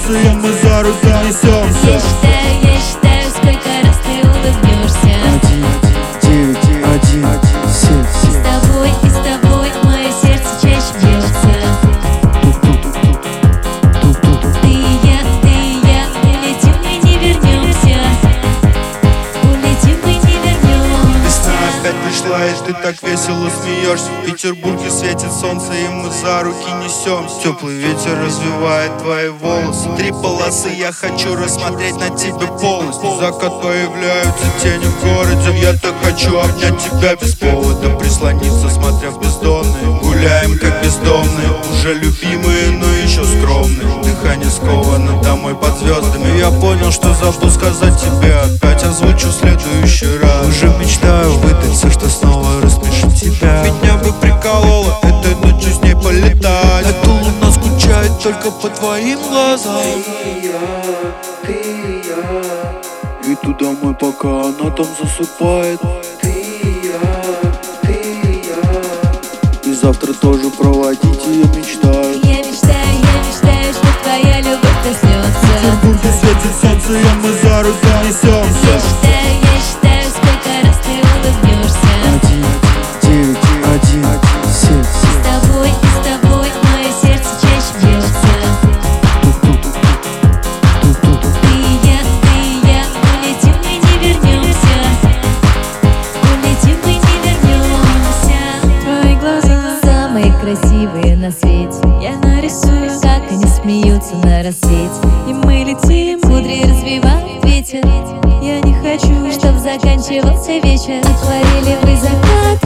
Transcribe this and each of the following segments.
солнцем мы за руки несемся. Я считаю, сколько раз ты улыбнешься. 1, 9, 1, 7. И с тобой мое сердце чаще бьется. Ты и я, улетим, мы не вернемся. Улетим, мы не вернемся. Весна опять пришла, и ты так весело смеешься. В Петербурге светит солнце, и мы за руки несемся. Теплый ветер развивает твои волосы. 3 полосы, я хочу рассмотреть на тебе полностью. Закат появляются тени в городе. Я так хочу обнять тебя без повода, прислониться, смотря в бездонные. Гуляем как бездомные, уже любимые, но еще скромные. Дыхание сковано домой под звездами. Я понял, что забыл сказать тебе, опять озвучу в следующий раз. Уже мечтаю выдать все, что снова рассмешит тебя. Меня бы прикололо этой ночью с ней полетать. Эта луна скучает только по твоим глазам. Ты и я, Иду домой, пока она там засыпает. ты и я. И завтра тоже проводить ее мечтаю. Я мечтаю, что твоя любовь коснется. В Петербурге светит солнце, и мы за руки несемся. Я считаю, сколько раз ты улыбнешься. 1, 9, 1, 7. И с тобой мое сердце чаще бьется. Ты и я, улетим, мы не вернемся. Улетим, мы не вернемся. Твои глаза Самые красивые на свете. я нарисую, Как они смеются на рассвете. и мы летим. Кудри развивает ветер. Я не хочу, Чтоб заканчивался вечер. Отворили вы закат.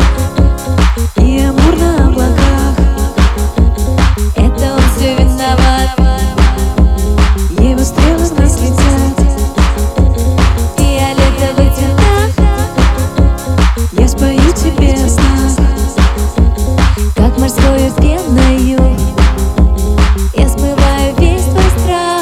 и амур на облаках. Это он все виноват. Его стрелы в нас летят. Фиолетовый цветах. Я спою тебе о снах. Как морскою пеною я смываю весь твой страх.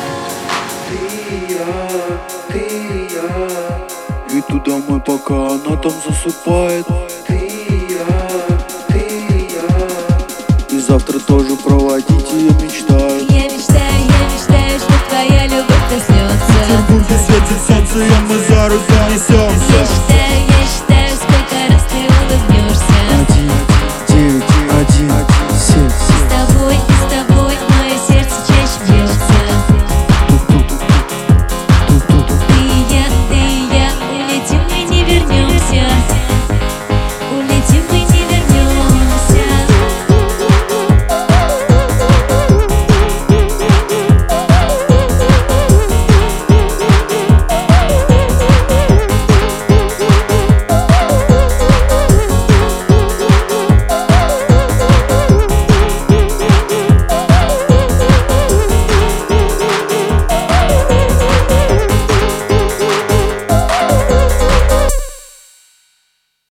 Ты и я, Иду домой, пока она там засыпает. ты и я. И завтра тоже проводить ее мечтаю.